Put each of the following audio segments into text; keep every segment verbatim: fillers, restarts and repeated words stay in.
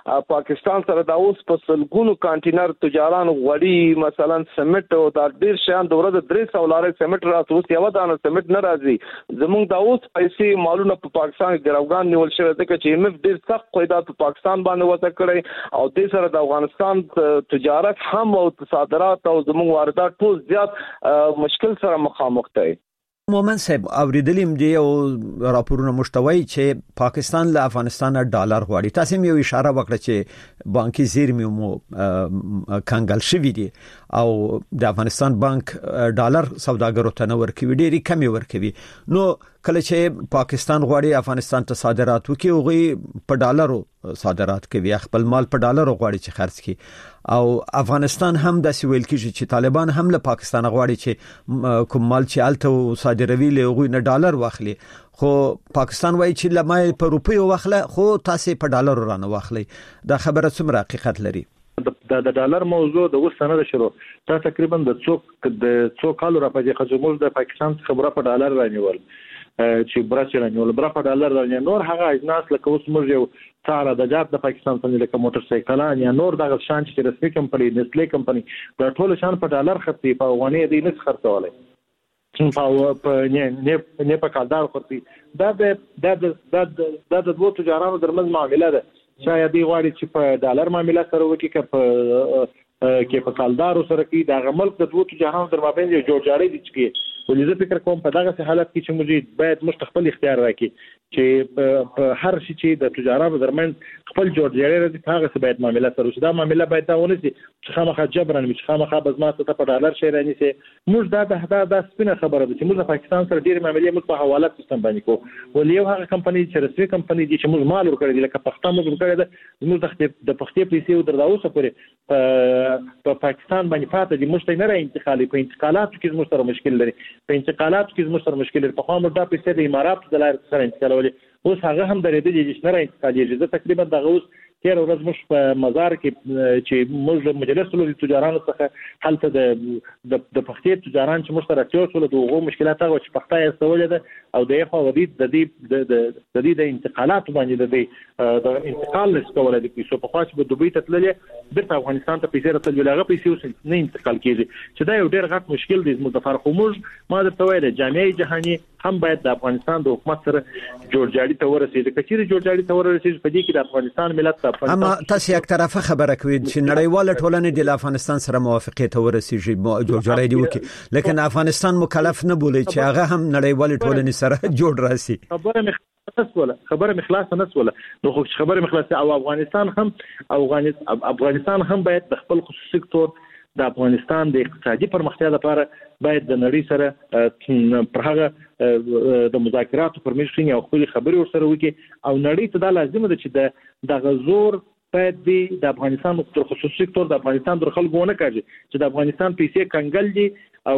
پاکستان سره د اوس په سلګونو کانټینر تجاران غوړي مثلا سمټ او دا ډیر شان د ورځې درې سوه لارې سمټ راځي اوس یو دانه سمټ نه راځي زموږ د اوس پیسې مالونه په پاکستان کې ګروګان نیول شوی دی چې ایم اف ډیر سخت قیدات په پاکستان باندې وضع کړی او د سره د افغانستان تجارت هم او صادرات او زموږ واردات ټول زیات مشکل سره مخامخ دي. مومن صاحب اوریدلیم دی او راپورونه مشتوي چې پاکستان له افغانستان ډالر غواړي. تاسو یې اشاره وکړه چې بانکي زیرمې مو کنګل شوی دي او د افغانستان بانک ډالر سوداګرو ته نه ورکوي ډېری کمی ورکوي. نو کله چې پاکستان غواړي افغانستان ته صادرات وکړي او په ډالرو صادرات کوي خپل مال په ډالرو غواړي چې خرڅ کړي او افغانستان هم د سویل کې چې طالبان هم له پاکستان غواړي چې کوم مال چې الته صادروي له غوي نه ډالر واخلي خو پاکستان وایي چې لمای په روپیو واخله خو تاسو په ډالرو رانه واخلي. دا خبره څومره حقیقت لري؟ د د ډالر موضوع د اوس سنه شروع تا تقریبا د څوک د څوک کالو را پځې خجمول د پاکستان خبره په ډالر رانیول چې براشي رانیول برا په ډالر رانیول نور هغه اجناس لکه اوس موږ یو ساره د جات د پاکستان څخه لکه موټر سایکلان یا نور دغه شان چې رسمي کمپنی نسلې کمپنی د ټول شان په ډالر خرڅي په افغاني دی نه خرڅولای په په نه نه په کالدار خرڅي دا د د د د دوه تجارانو درمن معاملې ده شاید دی غواړي چې په ډالر معاملې سره وکړي ک په کې په کالدارو سره کې د غمل د دوه تجارانو درمابین یو جوړجاړي دي چې ولې زه فکر کوم په دغه حالت کې چې موږ باید مستقبل اختیار راکړي چې په هر شي چې د تجارانو درمن خپل جوړجاړي راځي هغه څه باید معاملې سره وشي دا معاملې باید دا ونسي چې خامخا جبران مش خامخا بزمات ته په ډالر شي راني سي موږ دا د د سپینه خبره ده چې موږ د پاکستان سره ډیر معاملې موږ په حوالات سیستم باندې کوو ولې یو هغه کمپنی چې رسمي کمپنی دي چې موږ مال ورکړي لکه پښتون موږ ورکړي ده موږ د پښتې پیسې ودرځاو سپوري په پاکستان باندې پاتې دي مشته نه را انتقالي په انتقالاتو کې زموږ سره مشکل لري په انتقالاتو کې زموږ سره مشکل لري په خامو دا پیسې د امارات د لارې سره انتقالولې اوس هغه هم درېدلې چې نه را انتقالي زه تقریبا دغه اوس تیر ورځ موږ په مزار کې چې موږ مجلس له تجارانو څخه حالت د د پښتې تجاران چې موږ سره راځو د هغو مشکلات هغه چې پښتای استولې ده او د یو ودی د دې د دې د انتقالات باندې د دې د انتقال نسکول د پیسو په خاص په دوبۍ ته تللې د افغانستان ته پیسې راځي لغه پیسې نه انتقال کیږي چې دا یو ډېر غټ مشکل دی زموږ د فرق موږ ما درته ویل جامعه جهاني هم باید د افغانستان د حکومت سره جوړجاړي ته ورسېږي کچېر جوړجاړي ته ورسېږي په دې کې د افغانستان ملت اما تاسو یک طرفه خبره کوي چې نړیواله ټولنه د افغانستان سره موافقه ته ورسېږي جوړجاړي دی وکي لیکن افغانستان مکلف نه بولی چې هغه هم نړیواله ټولنه سره جوړ راسي خبره نسوله خبره مخلاص نسوله نو خو خبره مخلاص او افغانستان هم افغانستان هم باید د خپل خصوصي سکتور د افغانستان د اقتصادي پرمختیا لپاره باید د نړۍ سره پر هغه د مذاکراتو پر مېز او خپل خبرې ورسره وکړي او نړۍ ته دا لازم ده چې د غزور باید د افغانستان د خصوصي سکتور د افغانستان د خلکو ونه کړي چې د افغانستان پیسې کنګل دي او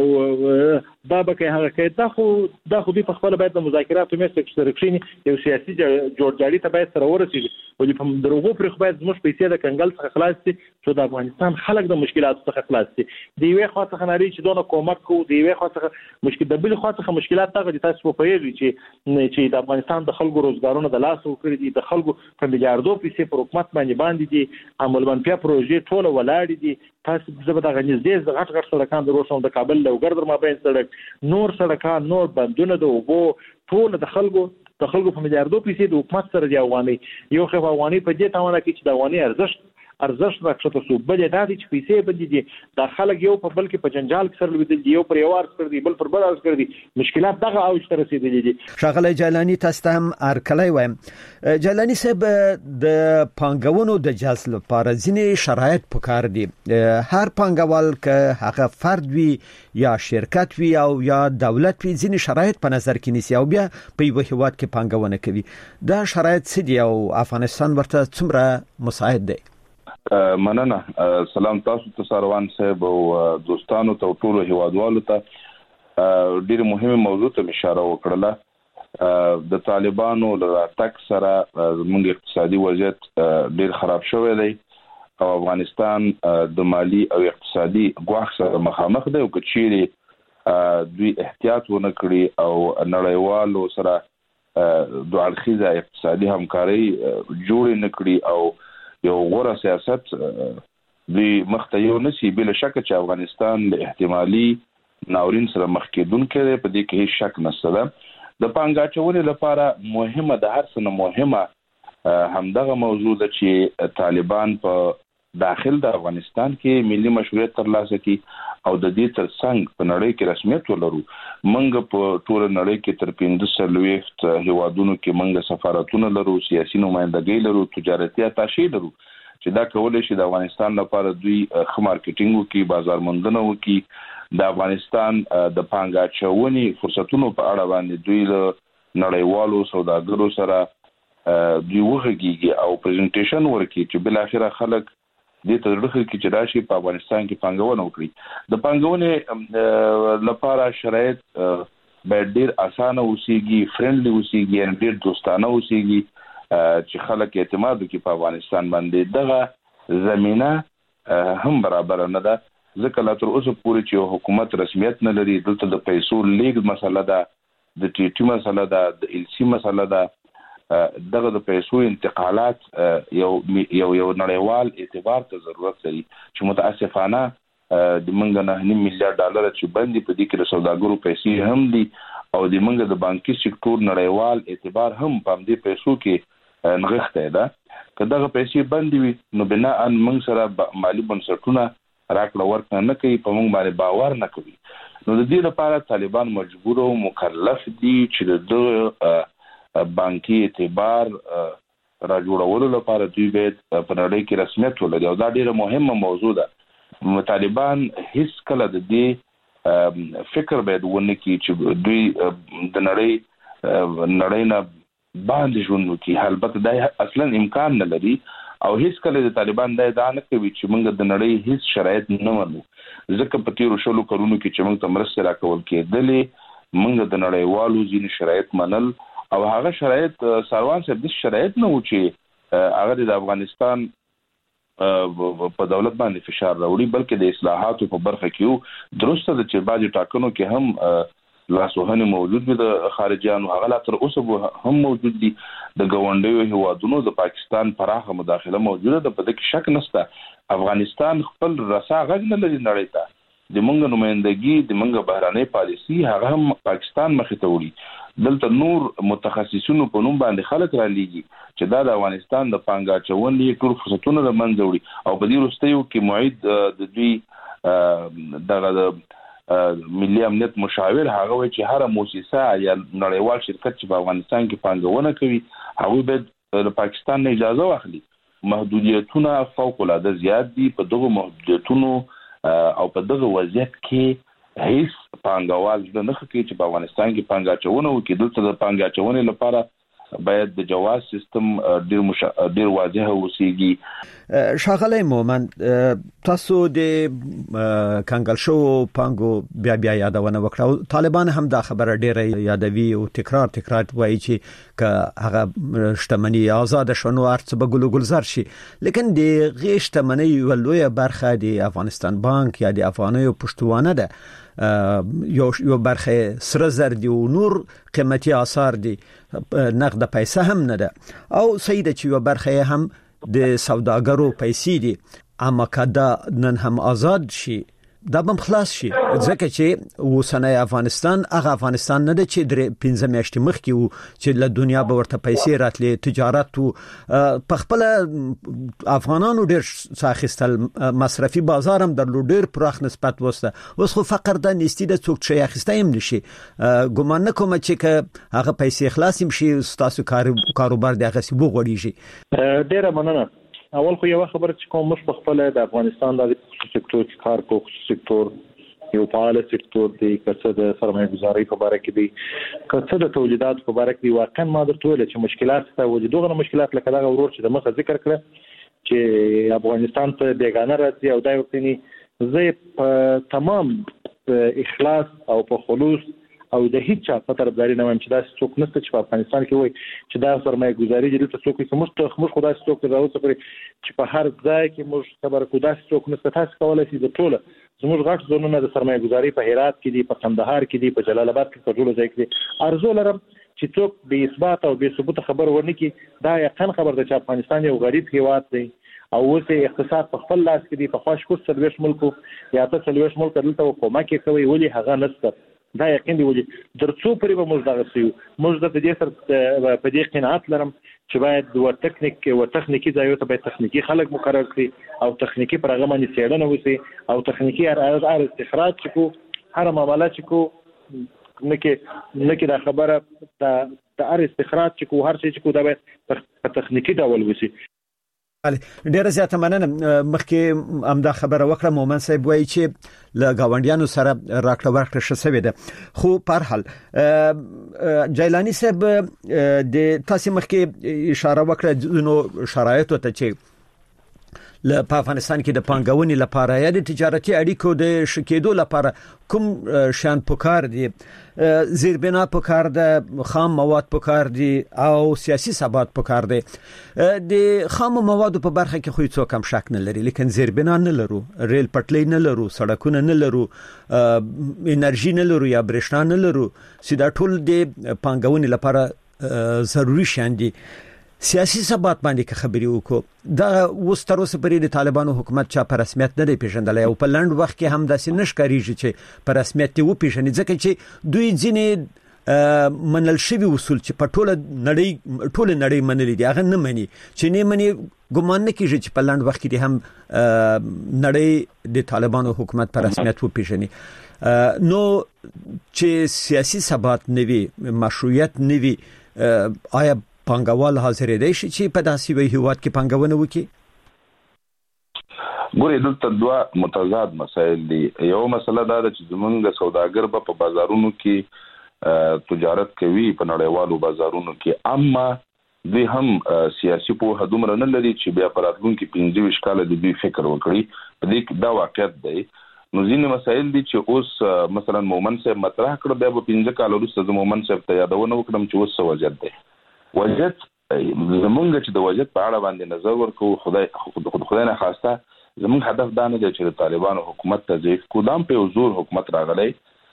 دا به کې هغه کې دا خو دا خو په خپل باید د مذاکراتو مېز کې شریکشین یو سیاسي جوړجاړي ته باید سره ورسېږي او په دروغو پر خو باید زموږ پیسې د کنګل څخه خلاص شي چې د افغانستان خلک د مشکلاتو څخه خلاص شي دی وی خو څخه نری چې دونه کومک کوو دی وی خو څخه مشکل د بل خو څخه مشکلات تاغه تاسو په پیږي چې چې د افغانستان د خلکو روزګارونه د لاس وکړي دي د خلکو په میلیارډو پیسې پر حکومت باندې باندې دي عمل منفي پروژې ټول ولاړ دي تاسو زبر د غنځ د غټ غټ سړکان د روشن د کابل لوګر در مابین سړک نور سړکان نور بندونه د وبو ټول د خلکو د خلکو په میلیارډو پیسې د حکومت سره دی افغاني یو خو افغاني په دې تاونه کې چې د افغاني ارزښت ارزښت راکښته سو بل دا دي چې پیسې بدې دي د خلک یو په بل کې په جنجال کې سره لوي دي یو پر یو ارز کړ دي بل پر بل ارز کړ دي مشکلات دغه اوج ته رسیدلي دي. شغله جیلانی تاسو هم ارکلای وایم جیلانی صاحب د پانګونو د جذب لپاره ځینې شرایط پکار دي هر پانګوال که هغه فرد وي یا شرکت وي او یا دولت وي ځینې شرایط په نظر کې نیسي او بیا په یو هیواد کې پانګونه کوي دا شرایط څه دي او افغانستان ورته څومره مساعد دی؟ مننه سلام تاسو ته سروان صاحب او دوستانو ته ټول هیوادوالو ته ډېر مهمه موضوع ته اشاره وکړه د طالبانو له تک سره زموږ اقتصادي وضعیت ډېر خراب شوی دی او افغانستان د مالی او اقتصادي ګواښ سره مخامخ دی او کچيري دوی احتیاط ونه کړی او نړیوالو سره د اړخیزه اقتصادي همکاري جوړ نه کړی او یو غوره سیاست دوی مخته یو نسی بل شک چې افغانستان له احتمالي ناورین سره مخ کېدونکې دی. په دې کې هیڅ شک نشته ده. د پانګه اچونې لپاره مهمه د هر څه نه مهمه همدغه موضوع ده چې طالبان په داخل د افغانستان کې ملي مشروعیت ترلاسه کړي او د دې ترڅنګ په نړۍ کې رسمیت ولرو. موږ په ټول نړۍ کې تر پنځه څلوېښت هیوادونو کې موږ سفارتونه لرو، سیاسي نمائندګۍ لرو، تجارتي اتاشې لرو چې دا کولای شي د افغانستان لپاره دوی ښه مارکیټینګ وکړي، بازار موندنه وکړي، د افغانستان د پانګه اچونې فرصتونو په اړه باندې دوی له نړیوالو سوداګرو سره دوی وغږیږي او پریزنټیشن ورکړي چې بل اخره خلک دې ته ورخه کې چې راشي په افغانستان کې پانګونه وکړي. د پانګونې لپاره شرایط باید ډیر اسانه اوسېږي، فرندلي اوسېږي، ان ډیر دوستانه اوسېږي چې خلک اعتماد وکړي په افغانستان باندې. دغه زمينه هم برابر نه ده ځکه لا تر اوسه پورې چې حکومت رسمیت نه لري. دلته د پیسو لیږد مسله ده، د ټي ټي مسله ده، د ال سي مسله ده. دغه د پیسو انتقالات یو یو یو نړیوال اعتبار ته ضرورت لري چې متاسفانه د منګ نه نیم میلیارډ ډالر چې باندې په دې کې د سوداګرو پیسې هم دي او د منګ د بانکي سکتور نړیوال اعتبار هم په دې پیسو کې نغښته ده. که دغه پیسې باندې وي نو بنا ان منګ سره مالی بنسټونه راکړه ورکړه نه کوي، په موږ باندې باور نه کوي. نو د دې لپاره طالبان مجبور او مکلف دي چې د بانکي اعتبار را جوړولو لپاره دوی باید په نړۍ کې رسمیت ولري او دا ډیره مهمه موضوع ده. طالبان هیڅ کله د دې فکر باید ونه کړي چې دوی د نړۍ نړۍ نه باندې ژوند وکړي. البته دا اصلا امکان نه لري او هیڅ کله د طالبان دا ادعا نه کوي چې موږ د نړۍ هیڅ شرایط نه منو ځکه په تیرو شلو کلونو کې چې موږ ته مرسته راکول کېدلې موږ د نړیوالو ځینې شرایط منل او هغه شرایط سروان صاحب د شرایط نه و چې هغه د افغانستان په دولت باندې فشار راوړي بلکې د اصلاحاتو په برخه کې درسته د چې بعضی ټاکنو کې هم لاسوهنه موجود وي د خارجيانو، هغه لا تر اوسه هم موجود دي. د ګاونډیو هیوادونو د پاکستان پراخه مداخله موجوده ده، په دې کې شک نشته. افغانستان خپل رسا غږ نه لري نړۍ ته. د منګ نمائندګي د منګ بهراني پالیسي هغه هم پاکستان مخې ته وړي. دلته نور متخصصینو په نوم باندې خلک را لیږي چې دا د افغانستان د پانګه اچونې ټول فرصتونه له منځه وړي او په دې وروستیو کې معید د دوی دغه ملي امنیت مشاور هغه وایي چې هر مؤسسه یا نړیوال شرکت چې په افغانستان کې پانګونه کوي هغه باید له پاکستان نه اجازه واخلي. محدودیتونه فوق العاده زیات دي. په دغه محدودیتونو او په دغه وضعیت کې هیڅ پانګوال د نه کوي چې په افغانستان کې پانګه اچونه وکړي. دلته د پانګه اچونې لپاره باید د جواز سیستم ډیر مش... ډیر واضح اوسېږي. شاغلی مومن تاسو د کنګل شو پانګو بیا بیا یادونه وکړه. طالبان هم دا خبره ډیره یادوي او تکرار تکرار وایي چې که هغه شتمنۍ آزاد شونه ارڅ به ګل ګلزار شي، لیکن د غي شتمنۍ ولوی برخه د افغانستان بانک یا د افغانیو پښتوانه ده. یو یو برخه سره زر دی او نور قیمتي آثار دی، نقد پیسې هم نه ده او سیده چې یو برخه هم د سوداګرو پیسې دي. اما کدا نن هم آزاد شي دا بم خلاص شي ځکه چې وسنۍ افغانستان هغه افغانستان نه ده چې د پنځه میاشتې مخکې وو چې له دنیا به ورته پیسې راتلې، تجارت په خپل افغانانو ډېر ساخستل، مصرفي بازار هم درلود ډېر پراخ نسبت وسته. اوس خو فقر د نيستي د څوک شي اخیسته هم نشي. ګومان نه کوم چې هغه پیسې خلاص هم شي تاسو کاروبار د هغه سی وګړيږي. ډېر مننه. اول خو یو خبره چې کوم مش په خپل د افغانستان د سکتور کې کار کوي، سکتور یو فعال سکتور دی، کڅه د سرمایه گذاري په اړه کې دی، کڅه د تولیدات په اړه کې دی. واقعا ما درته ویل چې مشکلات ته وجودغه مشکلات لکه دا ورور چې د مخه ذکر کړ چې افغانستان ته بیگانه راځي او دا وختنی زه په تمام اخلاص او په خلوص او د هیڅ په طرفداري نه وایم چې دا څوک نشته چې په افغانستان کې وای چې دا سرمایه گذاري دي ته څوک چې موږ موږ خدای څوک راوځي چې په هر ځای کې موږ خبر کو دا څوک نشته. تاسو کولای شئ د ټوله زموږ غټ زونونه د سرمایه گذاري په هرات کې دي، په قندهار کې دي، په جلال آباد کې، په ټولو ځای کې دي. ارزو لرم چې څوک به اثبات او به ثبوت خبر ورنکي. دا یقین خبر ده چې افغانستان یو غریب هیواد دی او اوس اقتصاد په خپل لاس کې دی. په خوښ کو سرویس ملکو یا ته سرویس ملک دلته کومه کې کوي ولي هغه نشته دا یقین دی ولي درڅو پرې به موږ دغه سیو موږ د دې سره په دې قناعت لرم چې باید و ټکنیک و تخنیکی ځایو ته باید تخنیکی خلک مقرر کړي او تخنیکی پر هغه باندې څېړنه وشي او تخنیکی هر استخراج چې کو هر معاملات چې کو نکي نکي دا خبره د هر استخراج چې کو هر څه چې کو دا باید په تخنیکی ډول وشي. ډیره زیاته مننه. مخکې امدا خبره وکړه مومن صاحب وایي چې له گاونډیانو سره راکړه ورکړه شسوي ده خو په هر حال جیلانی صاحب د تاسو مخکې اشاره وکړه نو شرایط ته چې له افغانستان کې د پانګونې لپاره یا د تجارتي اړیکو د شکېدو لپاره کوم شان پکار دي زیربنا پکار ده خام مواد پکار دي او سیاسي ثبات پکار دي. د خام موادو په برخه کې خو هیڅ کم شک نه لري لیکن زیربنا نه لرو ریل پټلۍ نه لرو سړکونه نه لرو انرژي نه لرو یا برېښنا نه لرو سیدا ټول د پانګونې لپاره ضروري شان دي. سیاسي ثبات باندې خبرې وکړو دا اوس تر اوسه پرې د طالبانو حکومت چا په رسمیت نه دی پیژندل او په لند وخت کې هم داسې نشکاریږي چې په رسمیت دی و پیژني ځکه چې دوی ځینې منل شوی اصول چې په ټوله نړۍ ټوله نړۍ منلي دي هغه نه مني چې نه مني ګمان نه کیږي چې په لند وخت کې هم نړۍ د طالبانو حکومت په رسمیت و پیژني. نو چې سیاسي ثبات نوي مشروعیت نوي آیا پانګوال حاضر دی چې په داسې وی هیواد کې پانګونه وکړي؟ ګورې دلته دوه متضاد مسایل دي. یو مسله دا ده چې زمونږ سوداګر به په بازارونو کې تجارت کوي په نړیوالو بازارونو کې اما دوی هم سیاسي پوهه دومره نه لري چې بیا په راتلونکي پنځه ویشت کاله د دوی فکر وکړي. په دې کې دا واقعیت دی. نو ځینې مسایل دي چې اوس مثلا مومن صاحب مطرح کړ بیا په پنځه کال وروسته د مومن صاحب ته یادونه وکړم چې اوس څه وضعیت دی. وضعیت زمونږ چې د وضعیت په اړه باندې نظر ورکو خدای خدای نه خواسته زمونږ هدف دا نه دی چې د طالبانو حکومت ته ضعیف کودام په حضور حکومت راغلی.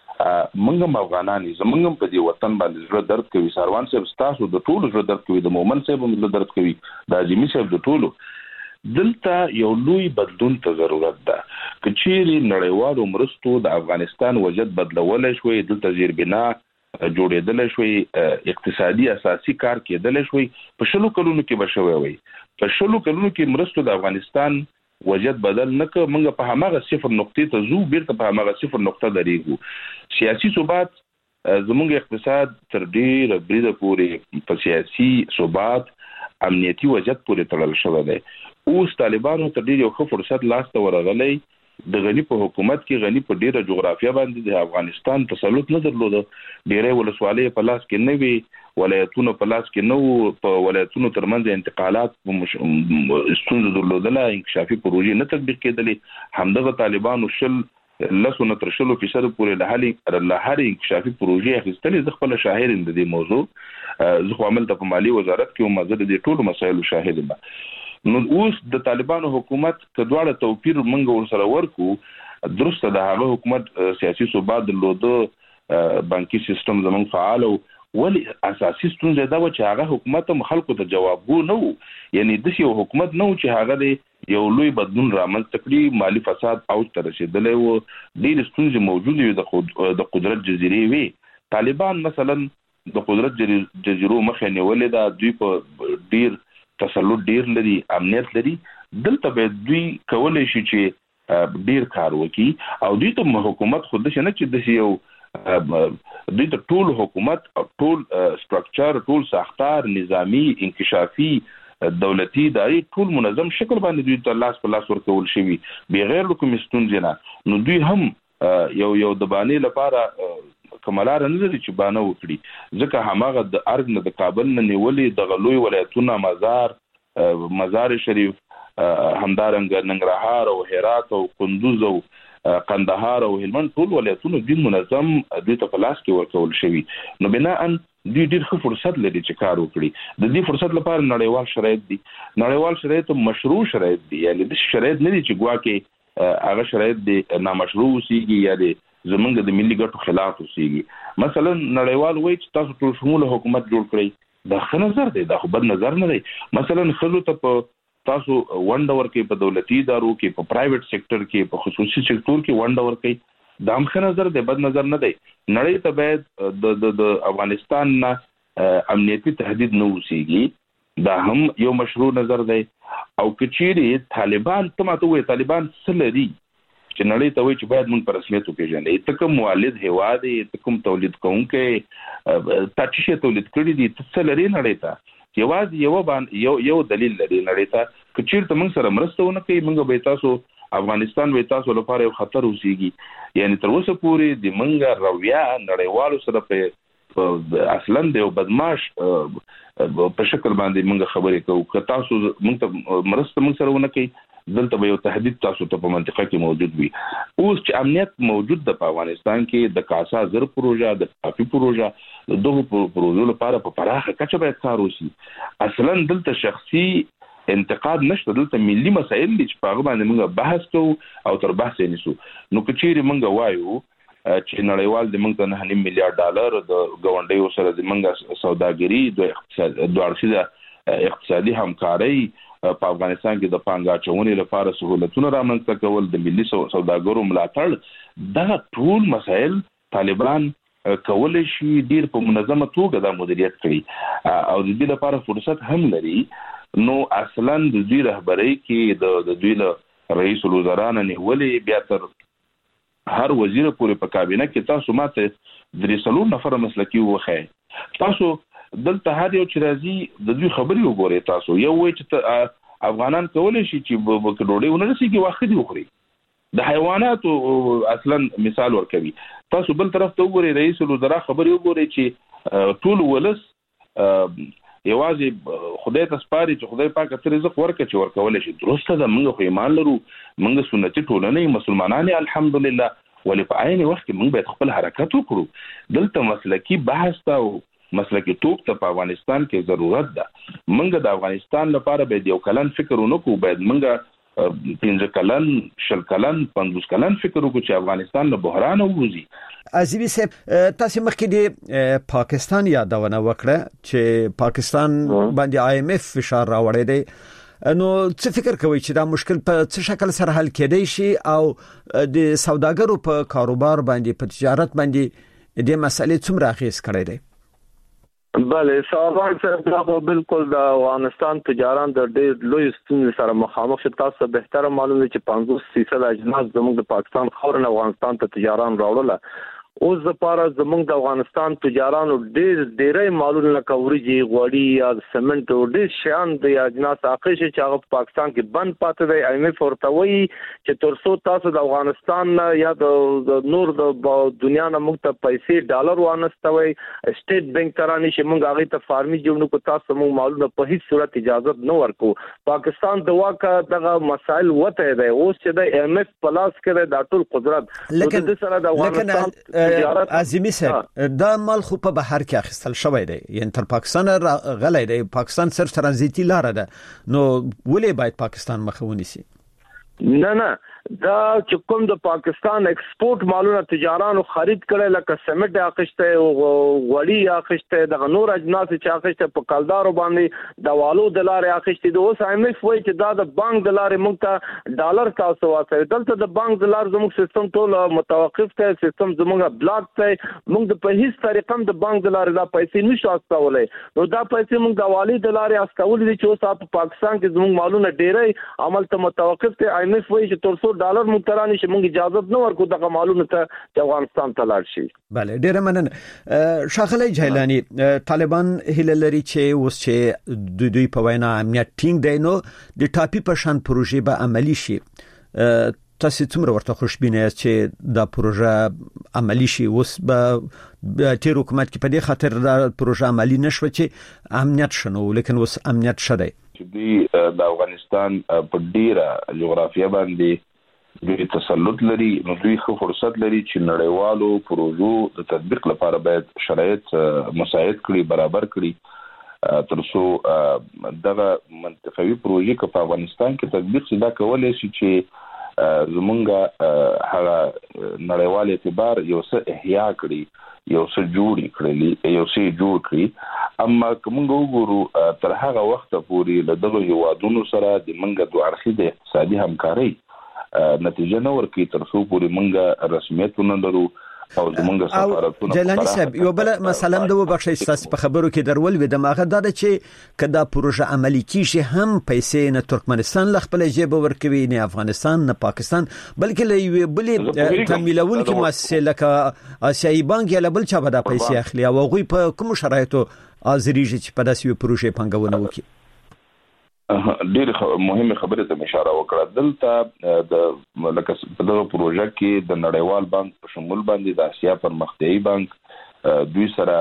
موږ هم افغانان زمونږ هم په دې وطن باندې زړه درد کوي. ساروان صاحب ستاسو د ټولو زړه درد کوي د مومن صاحب هم زړه درد کوي د اجمي صاحب د ټولو. دلته یو لوی بدلون ته ضرورت ده. که چیرې نړیوالو مرستو د افغانستان وضعیت بدلولی شوی دلته زیربنا جوړېدل شوی اقتصادي اساسي کار کېدل شوی په شلو کلونو کې بشوي وي په شلو کلونو کې مرستو د افغانستان وضعیت بدل نه ک موږ په هماغه صفر نقطې ته زو بیرته په هماغه صفر نقطه درېږو. سیاسي ثبات زموږ اقتصاد تر ډیره بریده پورې په سیاسي ثبات امنیتي وضعیت پورې تړل شوی دی. اوس طالبانو تر ډیره یو ښه فرصت لاس ته ورغلی د غنی په حکومت کې غنی په ډیره جغرافیه باندې د افغانستان تسلط نه درلوده. ډیره ولسوالۍ په لاس کې نه وي ولایتونو په لاس کې نه وو په ولایتونو ترمنځ انتقالات ستونزې درلودله انکشافي پروژې نه تطبیق کېدلې. همدغه طالبانو شل لسو نه تر شلو فیصد پورې له هلې له هرې انکشافي پروژې اخیستلې. زه خپله شاهد یم د دې موضوع. زه خو عملته په مالي وزارت کې وم زه د دې ټولو مسایلو شاهد یم. نو اوس د طالبانو حکومت که دواړه توپیر موږ ورسره ورکو درسته د هغه حکومت سیاسي ثبات درلوده بانکي سیستم زموږ فعال او ولی اساسي ستونزه دا و چې هغه حکومت هم خلکو ته جوابګو نه وو. یعنی داسې یو حکومت نه و چې هغه د یو لوی بدلون رامنځته کړي. مالي فساد اوج ته رسېدلی و ډېرې ستونزې موجودې وي د قدرت جزیرې وي. طالبان مثلا د قدرت جزیرو مخه نیولې ده. دوی په ډېر تسلط ډیر لري امنیت لري. دلته به دوی کولای شي چې ډیر کار وکړي او دوی ته حکومت خود څه نه چې د یو دوی ته ټول حکومت او ټول سټرکچر ټول ساختار نظامی انکشافي دولتي اداري ټول منظم شکل باندې دوی ته لاس په لاس ورکول شوی بغیر له کوم ستونزې نه. نو دوی هم یو یو د باندې لپاره کمالار نه لري چې بانه وکړي ځکه هماغه د ارګ نه د کابل نه نیولې د غلوی ولایتونه مزار مزار شریف همدارنګ ننګرهار او هرات او کندوز او قندهار او هلمند ټول ولایتونه د منظم دوی ته په لاس کې ورکول شوی. نو بنا ان دوی ډېر ښه فرصت لري چې کار وکړي. د دې فرصت لپاره نړیوال شرایط دي. نړیوال شرایط مشروع شرایط دي. یعنی د شرایط نه دي چې ګواکې هغه شرایط دي نامشروع اوسېږي یا د زمونږ د ملي ګټو خلاف اوسېږي. مثلا نړیوال وایي چې تاسو ټول شموله حکومت جوړ کړئ. دا ښه نظر دی. دا خو بد نظر نه دی. مثلا ښځو ته په تاسو ونډه ورکړئ په دولتي ادارو کې، په پرایویټ سېکټر کې، په خصوصي سېکټر کې ونډه ورکړئ. دا هم ښه نظر دی، بد نظر نه دی. نړۍ ته باید د د افغانستان نه امنیتي تهدید نه اوسېږي، دا هم یو مشروع نظر دی. او کچېرې طالبان ته ماته وایي طالبان څه لري چې نړۍ ته وایي چې باید موږ په رسمیت وپېژنئ. ته کوم مولد هېواد یې، ته کوم تولید کوونکی، تا څه شی تولید کړي دي، ته څه لري نړۍ ته؟ یوازې یو باندې یو یو دلیل لري نړۍ ته، که چېرته موږ سره مرسته ونه کوي موږ به تاسو افغانستان به تاسو لپاره یو خطر اوسېږي. یعنی تر اوسه پورې د موږ رویه نړیوالو سره په اصلا د یو بدمعاش په شکل باندې موږ خبرې کوو. که تاسو موږ ته مرسته موږ سره ونه کوي دلته به یو تهدید تاسو ته په منطقه کې موجود وي. اوس چې امنیت موجود د په افغانستان کې د کاسا زر پروژه، د کافي پروژه، د دغه پروژو لپاره په پراخه کچه باید کار وشي. اصلا دلته شخصي انتقاد نشته، دلته ملي مسایل دي چې په هغه باندې موږ بحث کوو او تر بحث یې نیسو. نو که چیرې موږ وایو چې نړیوال د موږ ته نه نیم میلیارډ ډالر د ګاونډیو سره د موږ سوداګري د اقتصاد دوه اړخیزه اقتصادي همکاري په افغانستان کې د پانګه اچونې لپاره سہولتونه رامنځته کول، د ملي سوداګرو ملاتړ، دا ټول مسایل طالبان کولای شي ډیر په منظمه توګه د مدیریت کړي او د دې لپاره فرصت هم لري. نو اصلا د دوی رهبرۍ کې د دوی له رئیس الوزرا نه نیولې بیا تر هر وزیر پورې په کابینه کې تاسو ماته درې څلور نفر مسلکي وخی. تاسو دلته هر یو چې راځي د دوی خبرې وګورئ. تاسو یو وایي چې افغانان کولی شي چې په ډوډۍ ونه رسېږي واښه دې وخوري، د حیواناتو اصلا مثال ورکوي. تاسو بل طرف ته وګورئ رئیس الوزرا خبرې وګورئ چې ټول ولس یوازې خدای ته سپاري چې خدای پاک ته رزق ورکړي چې ورکولی شي. درسته ده، موږ خو ایمان لرو، موږ سنتي ټولنه مسلمانان الحمدلله، ولې په عین وخت کې موږ باید خپل حرکت وکړو. دلته مسلکي بحث ته او مسلکي توپ ته په افغانستان کې ضرورت ده. موږ د افغانستان لپاره باید یو کلن فکر ونکړو، باید موږ پنځه کلن، شل کلن، پنځوس کلن فکر وکړو چې افغانستان له بحران ووځي. عزیزي صاحب، تاسو مخکې د پاکستان یادونه وکړه چې پاکستان باندې آی ایم ایف فشار راوړی دی. نو څه فکر کوي چې دا مشکل په څه شکل سره حل کېدای شي او د سوداګرو په کاروبار باندې، په تجارت باندې د مسلې څومره اغیز کړی دی؟ بله سوال سره بالکل د افغانستان تجاران د ډېر لوی ستونزې سره مخامخ شي. تاسو بهتره معلومه چې پنځوس فیصد اجناس زموږ د پاکستان خاورې افغانستان ته تجاران راوړل. اوس لپاره زموږ د افغانستان تجارانو ډېر ډېرې مالونه لکه وریجې، غوړي یا سمنټ او ډېر شیان د اجناس اخیش چې هغه په پاکستان کې بند پاتې دی. ایم ایف ورته وایي چې تر څو تاسو د افغانستان یا د نور د دنیا نه موږ ته پیسې ډالر وانستوي، سټیټ بانک ته رانشي، موږ هغې ته فارمي جوړ نکړو، تاسو موږ مالونه په هیڅ صورت اجازه نه ورکو. پاکستان د واکه دغه مسایل وته دی. اوس چې د ایم ایف په لاس کې دی دا ټول قدرت، لکن د سره د افغانستان عظیمی صاحب دا مال خو په بهر کې اخیستل شوی دی، یعنی تر پاکستان غلی دی. پاکستان صرف ترانزیتي لار ده، نو ولې باید پاکستان مخه ونیسي؟ نه نه دا چې کوم د پاکستان ایکسپورټ مالونه تجارانو خرید کړي لکه سمټ اخیسته او غوړي اخیسته، د نور اجناس چې اخیسته په کلدارو باندې د والو د لارې اخیسته. د اوس ایم ایف وایي چې دا د بانک د لارې موږ ته ډالر تاسو واسه دلته د بانک د لارې زموږ سیستم ټول متوقف دی، سیستم زموږ بلاک دی. موږ په هیڅ طریقه د بانک د لارې دا پیسې نشو استولای. نو دا پیسې موږ د والي د لارې استول دي چې اوس په پاکستان کې زموږ مالونه ډېرې عمل ته متوقف دي. ایم ایف وایي چې تر څو ډالر مترانی چې موږ اجازه نه ورکو دغه مالونه ته چې افغانستان ته لاړ شي. بله ډیره مننه. ښاغلی جیلانی، طالبان هیله لري چې اوس چې د دوی په وینا امنیت ټینګ دی نو د ټاپي په شان پروژې به عملي شي. تاسو څومره ورته خوشبینه یاست چې دا پروژه عملي شي؟ اوس به تیر حکومت کې په دې خاطر دا پروژه عملي نشوه چې امنیت شنو، لیکن اوس امنیت شته. چې دوی د افغانستان په ډیره جغرافیه باندې دوی تسلط لري، نو دوی خو فرصت لري چې نړیوالو پروژو د تطبیق لپاره باید شرایط مساعد کړي، برابر کړي، تر څو دغه منطقوي پروژې که په افغانستان کې تطبیق شي دا کولی شي چې زمونږ هغه نړیوال اعتبار یو څه احیا کړی یو څه جوړ کړی یو څه جوړ کړی اما کوم وګورو تر هغه وخت پورې له دغه هیوادونو سره د منګه دوه اړخیزه اقتصادي همکاري نتیجه نه ورکړي تر څو پورې منګه رسمیتونه لرو او زمونږ سفارتونه. جلانی صاحب یو بل مثلا د وبخښي تاسو په خبرو کې درول و د ماغه دا چې کدا پروژه عملی کیږي هم پیسې نه ترکمنستان ل خپل جیب ورکوي نه افغانستان نه پاکستان بلکې له یو بل تمویلون کې مؤسسه لکه آسیایي بانک یا بل چا به د پیسې اخلي او غوي په کوم شرایطو ازریږي چې په داسې پروژه پنګونه وکړي. ډېر مهمه خبره ته اشاره وکړه. دلته د لکه په دغه پروژه کې د نړیوال بانک په شمول باندې د آسیا پرمختیایي بانک دوی سره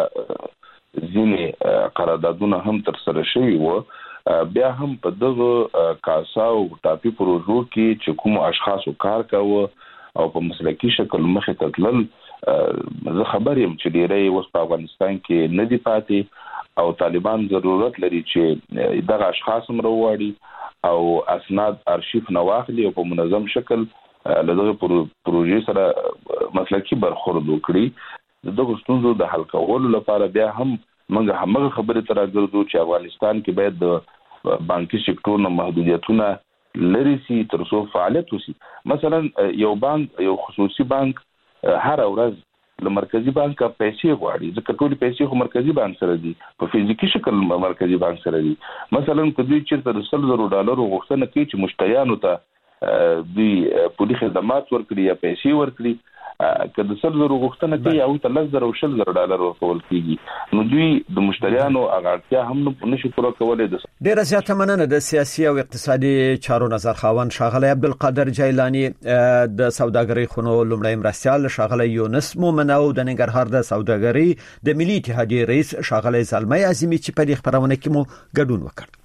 ځینې قراردادونه هم تر سره شوي وو. بیا هم په دغه کاسا او ټاپي پروژو کې چې کوم اشخاصو کار کاوه او په مسلکي شکل مخې ته تلل، زه خبر یم چې ډېری اوس په افغانستان کې نه دي پاتې او طالبان ضرورت لري چې دغه اشخاص هم راوړي او اسناد ارشیف نه واخلي او په منظم شکل له دغه پروژې سره مسلکي برخورد وکړي. دغه ستونزو د حل کولو لپاره بیا هم موږ همغه خبرې تر راځو چې افغانستان کې باید د بانکي سکتور نه محدودیتونه لري سي تر څو فعالیت وشي. مثلا یو بانک یو خصوصي بانک هر ورځ له مرکزی بانک پیسې غواړي، ځکه ټول پیسې خو مرکزی بانک سره دي، په فزیکی شکل مرکزی بانک سره دي. مثلا کله چې تر سل زره ډالر غوښتنه کوي چې مشتریانو ته دوی پولی خدمات ورکړي یا پیسې ورکړي، کله سل زره غوښتنه کوي او ته لږ زره او شل زره ډالر ورکول کیږي، نو دوی د مشتریانو اغاړتیا هم نشي پوره کولای. د ډیره زیاته مننه د سیاسي او اقتصادي چارو نظر خاوند ښاغلی عبدالقادر جیلانی، د سوداګرۍ خونو لومړی مرستیال ښاغلی یونس مومن او د ننګرهار د سوداګرۍ د ملي اتحادیې رئیس ښاغلی زلمي اعظمي چې په دې خبرونه کې مو ګډون وکړ.